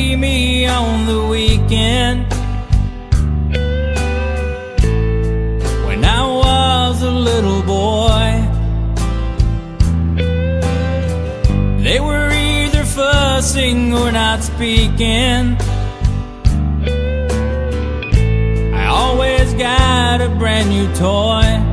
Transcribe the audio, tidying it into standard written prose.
see me on the weekend. When I was a little boy, they were either fussing or not speaking. I always got a brand new toy.